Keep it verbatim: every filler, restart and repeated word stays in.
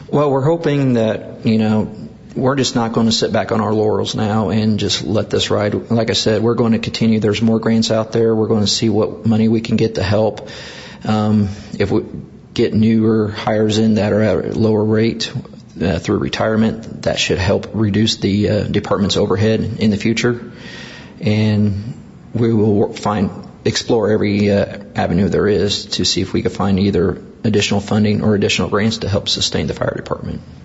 Well, we're hoping that, you know, we're just not going to sit back on our laurels now and just let this ride. Like I said, we're going to continue. There's more grants out there. We're going to see what money we can get to help. Um, if we get newer hires in that are at a lower rate uh, through retirement, that should help reduce the uh, department's overhead in the future. And we will find, explore every uh, avenue there is to see if we can find either additional funding or additional grants to help sustain the fire department.